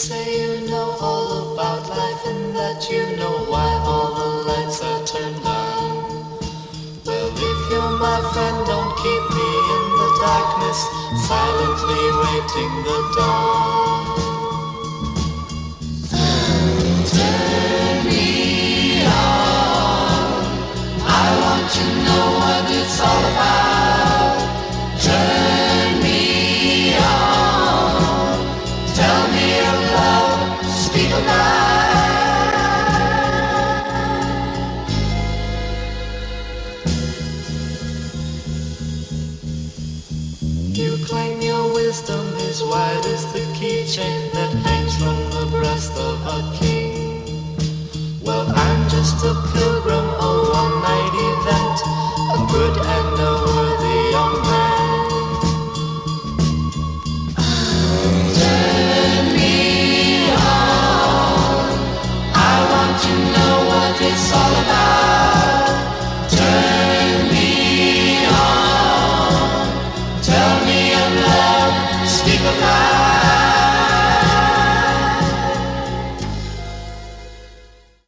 say you know all about life and that you know why all the lights are turned on. Well, if you're my friend, don't keep me in the darkness, silently waiting the dawn. Turn me on, I want to know what it's all about. Turn me on, tell me of love, speak of life. You claim your wisdom is wide as the keychain that hangs from the breast of a king. Well, I'm just a pilgrim, a one-night event, a good and a worthy young man. Turn me on, I want to know what it's all about. Turn me on, tell me of love, speak of life.